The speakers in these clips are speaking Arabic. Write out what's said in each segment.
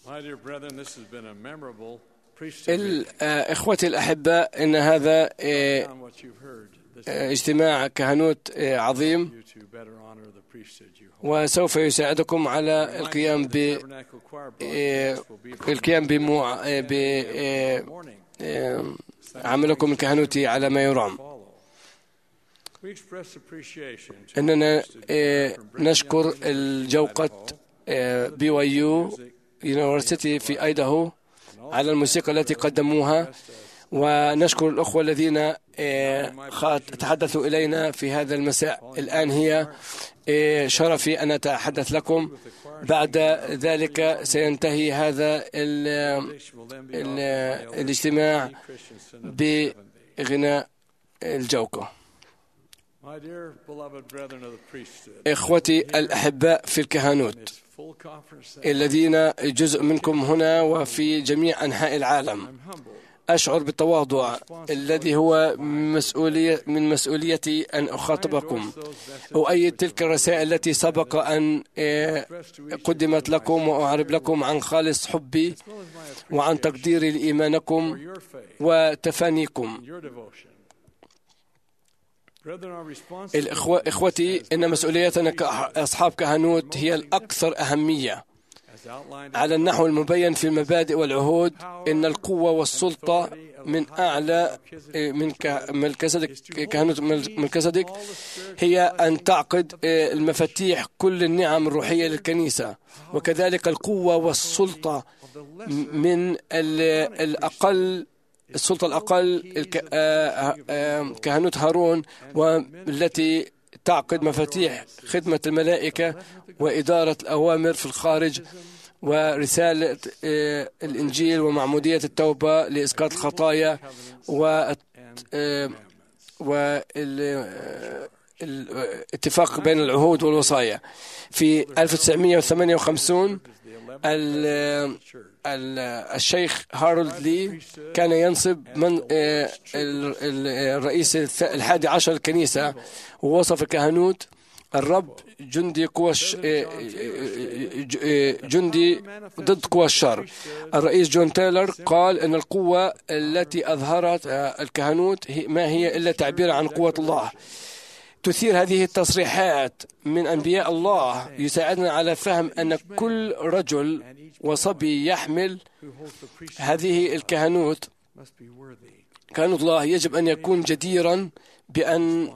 إخوتي الأحباء، إن هذا اجتماع كهنوت عظيم، وسوف يساعدكم على القيام بعملكم الكهنوتي على ما يرام. إننا نشكر الجوقة BYU يونيفرسيتي في أيداهو على الموسيقى التي قدموها، ونشكر الأخوة الذين تحدثوا إلينا في هذا المساء. الآن هي شرفي أن أتحدث لكم. بعد ذلك سينتهي هذا الاجتماع بغناء الجوقة. إخوتي الأحباء في الكهنوت الذين جزء منكم هنا وفي جميع أنحاء العالم، أشعر بالتواضع الذي هو من مسؤوليتي أن أخاطبكم، أؤيد تلك الرسائل التي سبق أن قدمت لكم، وأعرب لكم عن خالص حبي وعن تقديري لإيمانكم وتفانيكم. إخوتي، إن مسؤوليتنا كأصحاب كهنوت هي الأكثر أهمية على النحو المبين في المبادئ والعهود. إن القوة والسلطة من أعلى من كهنوت ملكزedek هي أن تعقد المفاتيح كل النعم الروحية للكنيسة، وكذلك القوة والسلطة من السلطة الأقل كهنوت هارون، والتي تعقد مفاتيح خدمة الملائكة وإدارة الأوامر في الخارج ورسالة الإنجيل ومعمودية التوبة لإسقاط الخطايا والاتفاق بين العهود والوصايا. في 1958 الشيخ هارولد لي كان ينصب من الرئيس 11 الكنيسة، ووصف الكهنوت الرب جندي ضد قوى الشر. الرئيس جون تايلر قال أن القوة التي أظهرت الكهنوت ما هي إلا تعبير عن قوة الله. تثير هذه التصريحات من أنبياء الله يساعدنا على فهم أن كل رجل وصبي يحمل هذه الكهنوت، كهنوت الله، يجب أن يكون جديرا بأن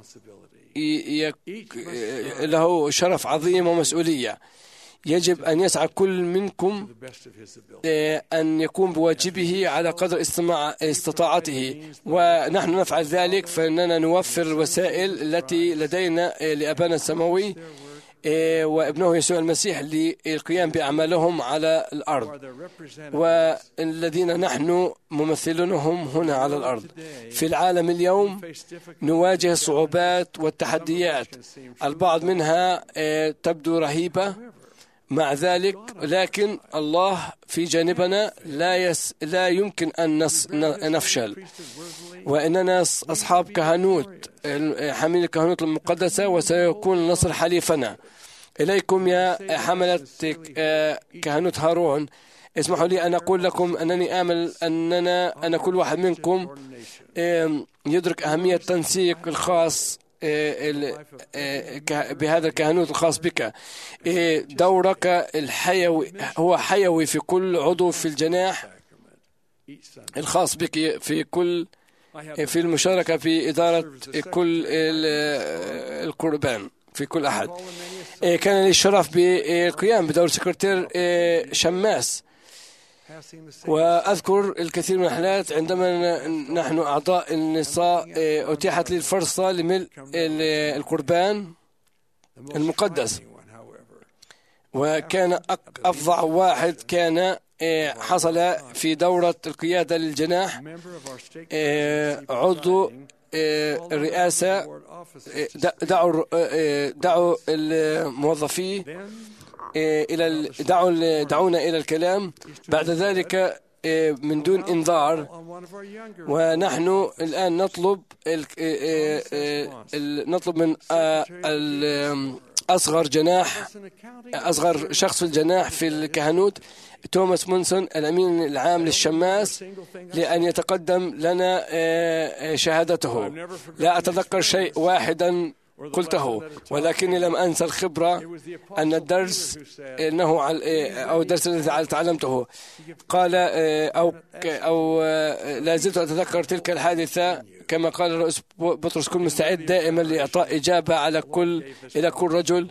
له شرف عظيم ومسؤولية. يجب أن يسعى كل منكم أن يقوم بواجبه على قدر استطاعته، ونحن نفعل ذلك فإننا نوفر الوسائل التي لدينا لأبانا السماوي وابنه يسوع المسيح للقيام بأعمالهم على الأرض، والذين نحن ممثلونهم هنا على الأرض. في العالم اليوم نواجه الصعوبات والتحديات، البعض منها تبدو رهيبة، مع ذلك لكن الله في جانبنا لا يمكن أن نفشل، وإننا أصحاب كهنوت حامل الكهنوت المقدسة، وسيكون النصر حليفنا. إليكم يا حملة كهنوت هارون، اسمحوا لي أن أقول لكم أنني آمل أن كل واحد منكم يدرك أهمية التنسيق الخاص بهذا الكهنوت الخاص بك. دورك الحيوي هو حيوي في كل عضو في الجناح الخاص بك، في المشاركة في إدارة كل القربان في كل أحد. كان لي الشرف بالقيام بدور سكرتير شماس، وأذكر الكثير من الحالات عندما نحن أعضاء النساء أتيحت لي الفرصة لملء القربان المقدس، وكان أفظع واحد كان حصل في دورة القيادة للجناح عضو الرئاسة. دعوا الموظفين دعونا إلى الكلام بعد ذلك من دون إنذار، ونحن الآن نطلب من أصغر شخص في الجناح في الكهنوت توماس مونسون الأمين العام للشماس لأن يتقدم لنا شهادته. لا أتذكر شيء واحدا قلته، ولكني لم أنسى الخبرة أن الدرس أو الدرس الذي تعلمته قال أو لا زلت أتذكر تلك الحادثة. كما قال الرئيس بطرس: كن مستعد دائما لإعطاء إجابة إلى كل رجل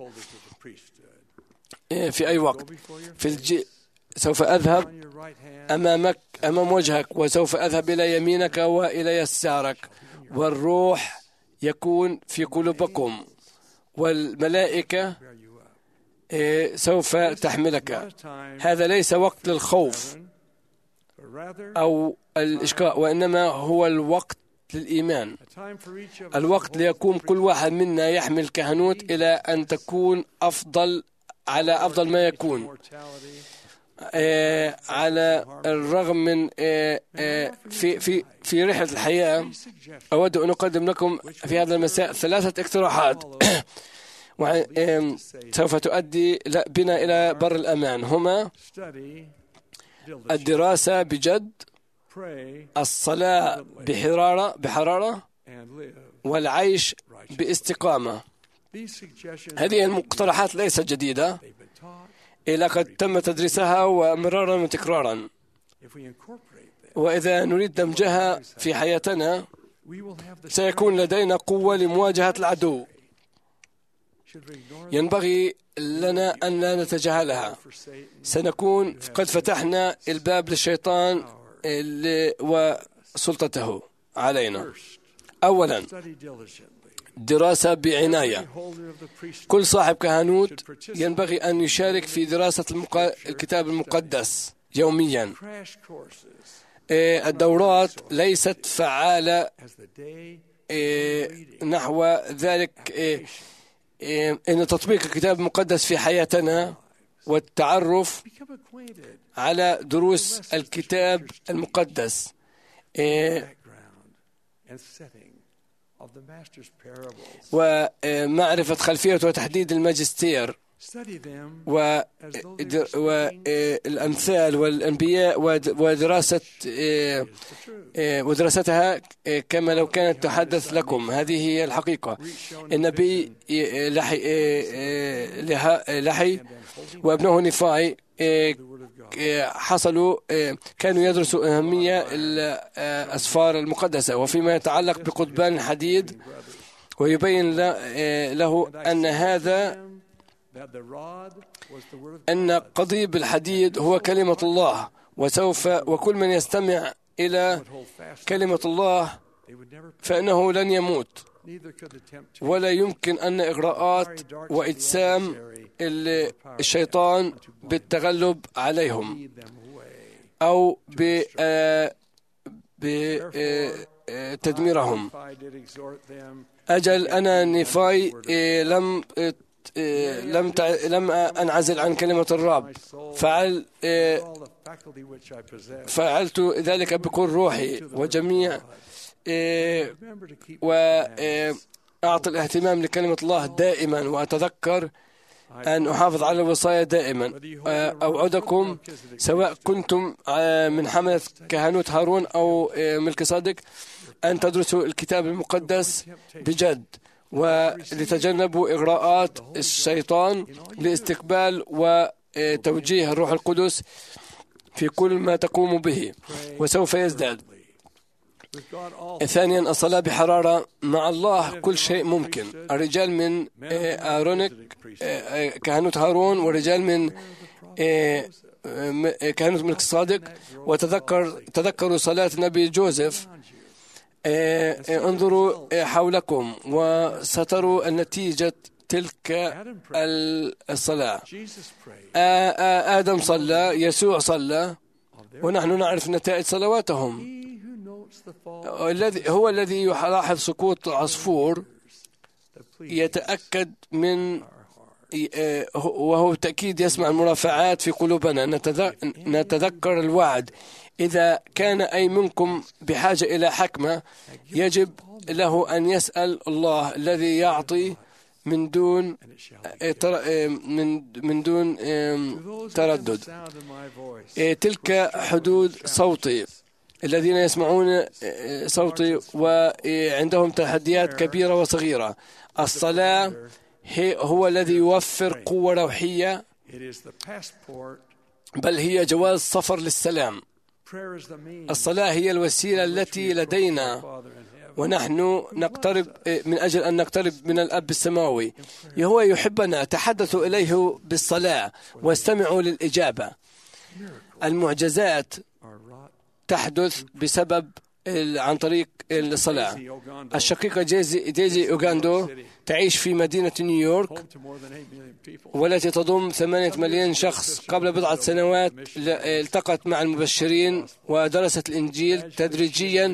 في أي وقت. سوف أذهب أمام وجهك، وسوف أذهب إلى يمينك وإلى يسارك، والروح يكون في قلوبكم، والملائكة سوف تحملك. هذا ليس وقت للخوف أو الإشقاء، وإنما هو الوقت للإيمان، الوقت ليكون كل واحد منا يحمل كهنوت إلى أن تكون على أفضل ما يكون. على الرغم من في رحلة الحياة، أود أن أقدم لكم في هذا المساء 3 اقتراحات سوف تؤدي بنا إلى بر الأمان. هما: الدراسة بجد، الصلاة بحرارة، والعيش باستقامة. هذه المقترحات ليست جديدة، لقد تم تدريسها ومرارا وتكرارا، وإذا نريد دمجها في حياتنا سيكون لدينا قوة لمواجهة العدو. ينبغي لنا أن لا نتجاهلها. سنكون قد فتحنا الباب للشيطان وسلطته علينا. أولا، دراسة بعناية. كل صاحب كهنوت ينبغي أن يشارك في دراسة الكتاب المقدس يوميا. الدورات ليست فعالة نحو ذلك أن تطبيق الكتاب المقدس في حياتنا والتعرف على دروس الكتاب المقدس ومعرفة خلفية وتحديد الماجستير والأمثال والأنبياء ودراستها كما لو كانت تحدث لكم. هذه هي الحقيقة. النبي لحي وابنه نفاي كانوا يدرسوا أهمية الأسفار المقدسة. وفيما يتعلق بقضبان الحديد، ويبين له أن قضيب الحديد هو كلمة الله، وكل من يستمع إلى كلمة الله فإنه لن يموت، ولا يمكن أن إغراءات وإجسام الشيطان بالتغلب عليهم أو بتدميرهم. أجل أنا نفاي لم أنعزل عن كلمة الرب، فعلت ذلك بكل روحي وجميع وأعطي الاهتمام لكلمة الله دائما، وأتذكر أن أحافظ على الوصايا دائما. أوعدكم سواء كنتم من حملة كهنوت هارون أو ملك صادق أن تدرسوا الكتاب المقدس بجد، ولتجنبوا إغراءات الشيطان لاستقبال وتوجيه الروح القدس في كل ما تقوم به، وسوف يزداد. ثانيا، الصلاة بحرارة. مع الله كل شيء ممكن. الرجال من آرونيك كهنوت هارون، والرجال من كهنوت ملك صادق. تذكروا صلاة النبي جوزيف. انظروا حولكم وستروا النتيجة تلك الصلاة. آدم صلى، يسوع صلى، ونحن نعرف نتائج صلواتهم. هو الذي يلاحظ سقوط عصفور يتأكد من، وهو بالتأكيد يسمع المرافعات في قلوبنا. نتذكر الوعد: إذا كان أي منكم بحاجة إلى حكمة يجب له أن يسأل الله الذي يعطي من دون تردد. تلك حدود صوتي الذين يسمعون صوتي وعندهم تحديات كبيرة وصغيرة. الصلاة هو الذي يوفر قوة روحية، بل هي جواز سفر للسلام. الصلاة هي الوسيلة التي لدينا ونحن نقترب من أجل أن نقترب من الأب السماوي. هو يحبنا. تحدثوا إليه بالصلاة واستمعوا للإجابة. المعجزات تحدث بسبب عن طريق الصلاة. الشقيقة ديزي أوغاندو تعيش في مدينة نيويورك والتي تضم 8 مليون شخص. قبل بضعة سنوات التقت مع المبشرين ودرست الإنجيل. تدريجيا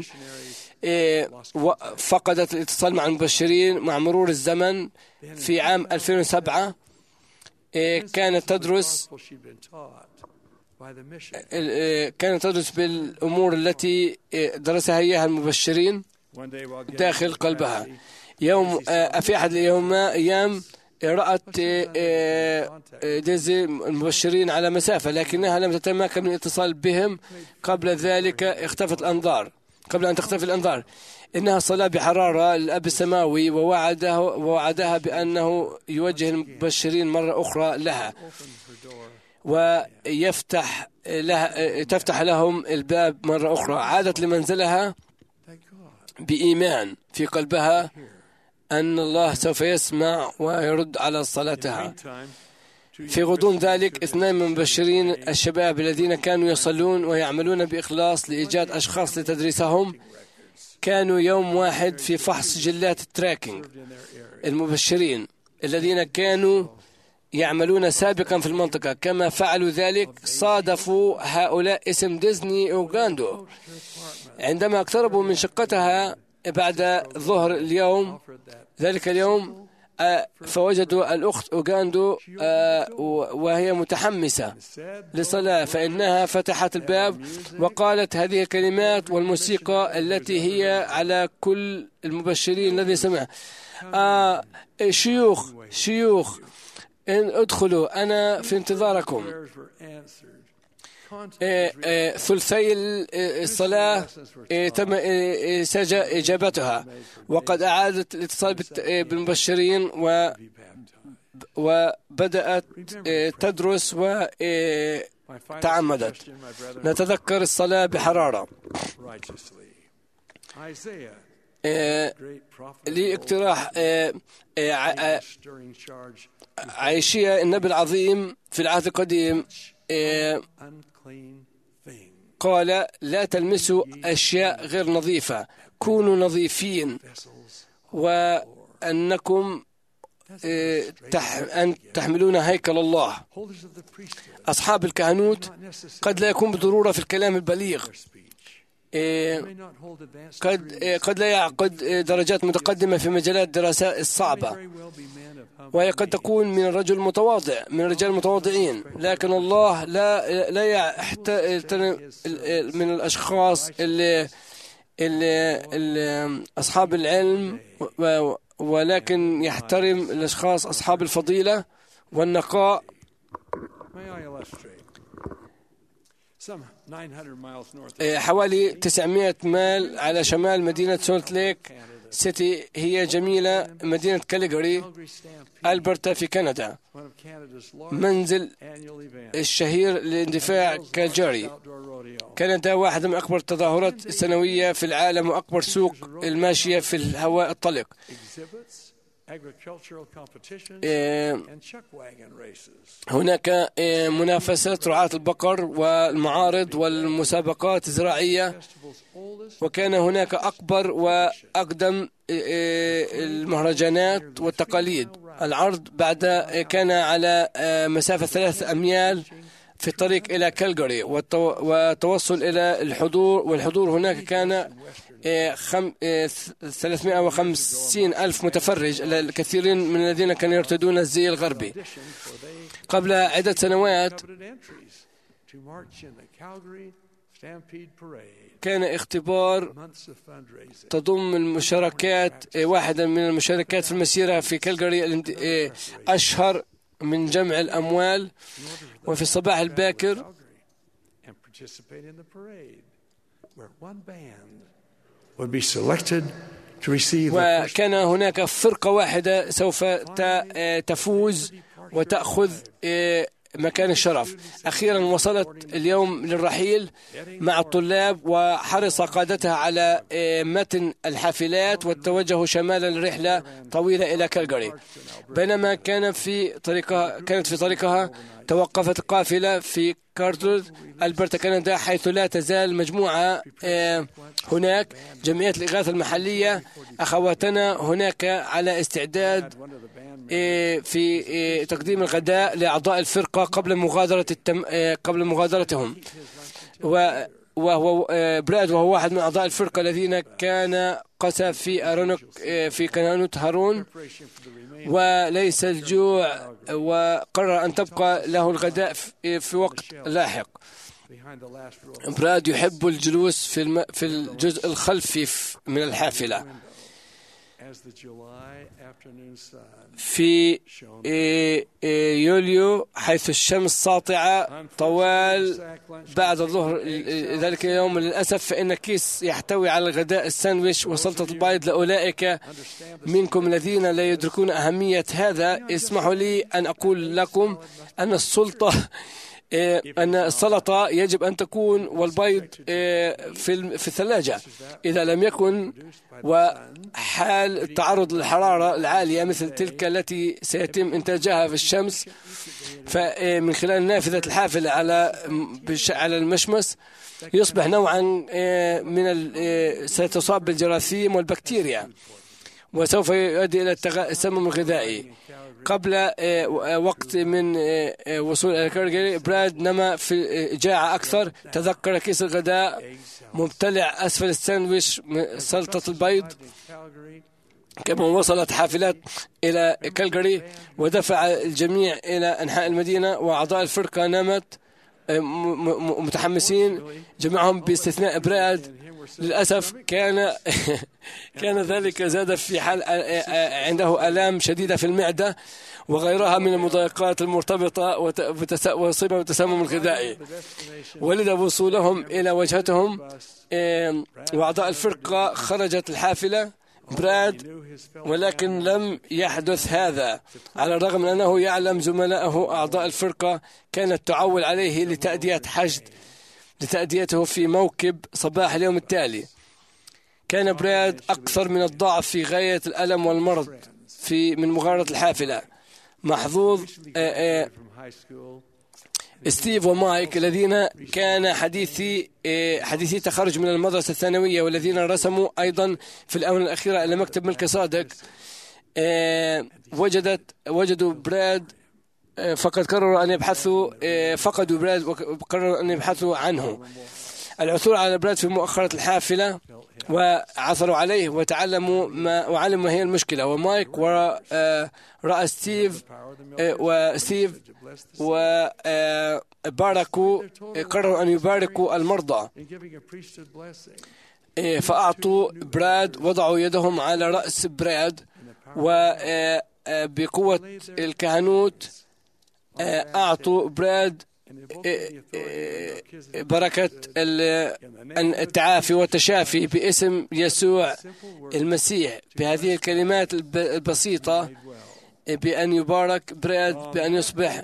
فقدت الاتصال مع المبشرين مع مرور الزمن. في عام 2007 كانت تدرس بالأمور التي درسها إياها المبشرين داخل قلبها. في أحد الأيام رأت ديزي المبشرين على مسافة، لكنها لم تتمكن من الاتصال بهم. قبل ذلك قبل أن تختفي الأنظار. إنها صلاة بحرارة للأب السماوي ووعدها بأنه يوجه المبشرين مرة أخرى لها تفتح لهم الباب مرة أخرى. عادت لمنزلها بإيمان في قلبها أن الله سوف يسمع ويرد على صلاتها. في غضون ذلك 2 من مبشرين الشباب الذين كانوا يصلون ويعملون بإخلاص لإيجاد أشخاص لتدريسهم كانوا يوم واحد في فحص جلات التراكينج. المبشرين الذين كانوا يعملون سابقا في المنطقة كما فعلوا ذلك صادفوا هؤلاء اسم ديزني أوغاندو. عندما اقتربوا من شقتها بعد ظهر ذلك اليوم فوجدوا الأخت أوغاندو وهي متحمسة للصلاة، فإنها فتحت الباب وقالت هذه الكلمات والموسيقى التي هي على كل المبشرين الذي سمع. شيوخ إن ادخلوا، أنا في انتظاركم. ثلثي الصلاة تم إجابتها، وقد أعادت الاتصال بالمبشرين وبدأت تدرس وتعمدت. نتذكر الصلاة بحرارة. لي اقتراح. عيشية النبي العظيم في العهد القديم قال لا تلمسوا أشياء غير نظيفة، كونوا نظيفين، وأنكم أن تحملون هيكل الله. أصحاب الكهنوت قد لا يكون بالضرورة في الكلام البليغ، قد لا يعقد درجات متقدمة في مجالات الدراسة الصعبة، وهي قد تكون من الرجل المتواضع، من الرجال المتواضعين، لكن الله لا يحترم من الأشخاص اللي أصحاب العلم، ولكن يحترم الأشخاص أصحاب الفضيلة والنقاء. حوالي 900 ميل على شمال مدينة سولت ليك سيتي هي جميلة مدينة كاليغوري ألبرتا في كندا، منزل الشهير لاندفاع كالجاري. كندا واحدة من أكبر التظاهرات السنوية في العالم وأكبر سوق الماشية في الهواء الطلق. هناك منافسة رعاة البقر والمعارض والمسابقات الزراعية، وكان هناك أكبر وأقدم المهرجانات والتقاليد. العرض كان على مسافة 3 أميال في الطريق إلى كالجاري، والتوصل إلى والحضور هناك كان 350,000 متفرج، الكثيرين من الذين كانوا يرتدون الزي الغربي. قبل عدة سنوات كان اختبار تضم المشاركات، واحدا من المشاركات في المسيرة في كالجاري أشهر من جمع الأموال. وفي الصباح الباكر وكان هناك فرقة واحدة سوف تفوز وتأخذ مكان الشرف. أخيرا وصلت اليوم للرحيل مع الطلاب، وحرص قادتها على متن الحافلات والتوجه شمالا لرحلة طويلة إلى كالجاري. بينما كانت في طريقها توقفت القافلة في كارتر ألبرتا كندا، حيث لا تزال مجموعة هناك. جمعية الإغاثة المحلية أخواتنا هناك على استعداد في تقديم الغداء لأعضاء الفرقة قبل مغادرتهم. وهو براد، وهو واحد من أعضاء الفرقة الذين كان قسى في أرونوك في كهنوت هارون، وليس الجوع، وقرر أن تبقى له الغداء في وقت لاحق. براد يحب الجلوس في الجزء الخلفي من الحافلة. في يوليو، حيث الشمس ساطعة طوال بعد الظهر ذلك اليوم، للأسف فإن كيس يحتوي على الغداء الساندويش وسلطة البيض لأولئك منكم الذين لا يدركون أهمية هذا. اسمحوا لي أن أقول لكم أن السلطة يجب أن تكون والبيض في الثلاجة. إذا لم يكن، وحال التعرض للحرارة العالية مثل تلك التي سيتم إنتاجها في الشمس، فمن خلال نافذة الحافلة على المشمس يصبح نوعا سيتصاب بالجراثيم والبكتيريا، وسوف يؤدي إلى التسمم الغذائي. قبل وقت من وصول إلى كالجاري، براد نما في جاعة أكثر. تذكر كيس الغداء مبتلع أسفل الساندويش سلطة البيض. كما وصلت حافلات إلى كالجاري ودفع الجميع إلى أنحاء المدينة، وأعضاء الفرقة نامت متحمسين جميعهم باستثناء براد. للأسف كان ذلك زاد في حال عنده آلام شديدة في المعدة وغيرها من المضايقات المرتبطة وصيبة بالتسمم الغذائي. ولد وصولهم إلى وجهتهم، وأعضاء الفرقة خرجت الحافلة براد، ولكن لم يحدث هذا على الرغم من أنه يعلم زملائه أعضاء الفرقة كانت تعول عليه لتأديته في موكب صباح اليوم التالي. كان براد أكثر من الضعف في غاية الألم والمرض من مغادرة الحافلة. محظوظ ستيف ومايك الذين كان حديثي تخرج من المدرسة الثانوية، والذين رسموا أيضا في الآونة الأخيرة إلى مكتب ملك صادق، وجدوا براد فقدوا براد وقرروا أن يبحثوا عنه. العثور على براد في مؤخرة الحافلة، وعثروا عليه وعلموا ما هي المشكلة. ومايك ورأى ستيف وباركوا، قرروا أن يباركوا المرضى، فأعطوا براد، وضعوا يدهم على رأس براد، وبقوة الكهنوت أعطوا براد بركة التعافي والتشافي باسم يسوع المسيح، بهذه الكلمات البسيطة، بأن يبارك براد بأن يصبح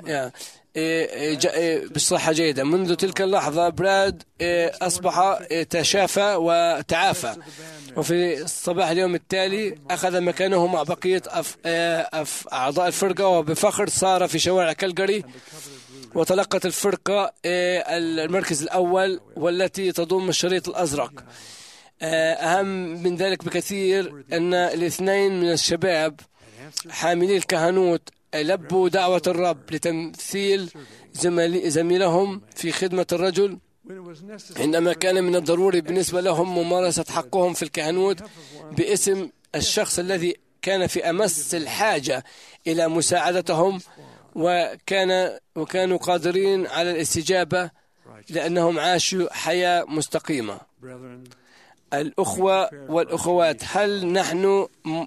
بصحة جيدة. منذ تلك اللحظة براد أصبح تشافى وتعافى، وفي صباح اليوم التالي أخذ مكانه مع بقية أعضاء الفرقة، وبفخر صار في شوارع كالجاري. وتلقت الفرقة المركز الأول، والتي تضم الشريط الأزرق. أهم من ذلك بكثير أن الاثنين من الشباب حاملي الكهنوت لبوا دعوة الرب لتمثيل زميلهم في خدمة الرجل، عندما كان من الضروري بالنسبة لهم ممارسة حقهم في الكهنوت باسم الشخص الذي كان في أمس الحاجة إلى مساعدتهم، وكانوا قادرين على الاستجابة لأنهم عاشوا حياة مستقيمة. الأخوة والأخوات، هل نحن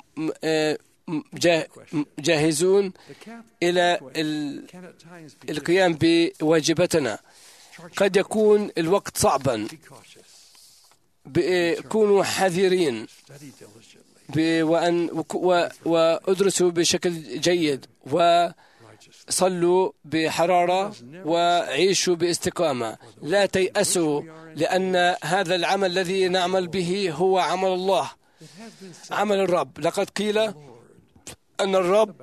جاهزون إلى القيام بواجباتنا؟ قد يكون الوقت صعبا، كونوا حذرين وأدرسوا بشكل جيد وصلوا بحرارة وعيشوا باستقامة. لا تيأسوا، لأن هذا العمل الذي نعمل به هو عمل الله، عمل الرب. لقد قيل أن الرب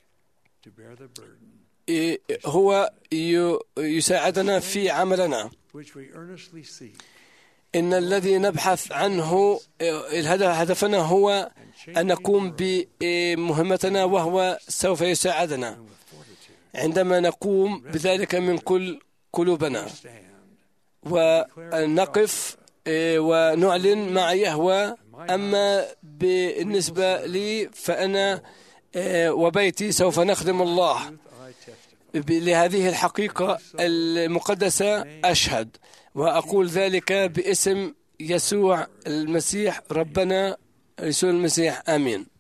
هو يساعدنا في عملنا. إن الذي نبحث عنه هدفنا هو أن نقوم بمهمتنا، وهو سوف يساعدنا عندما نقوم بذلك من كل قلوبنا ونقف ونعلن مع يهوه. أما بالنسبة لي فأنا وبيتي سوف نخدم الله. لهذه الحقيقة المقدسة أشهد وأقول ذلك باسم يسوع المسيح ربنا، يسوع المسيح. آمين.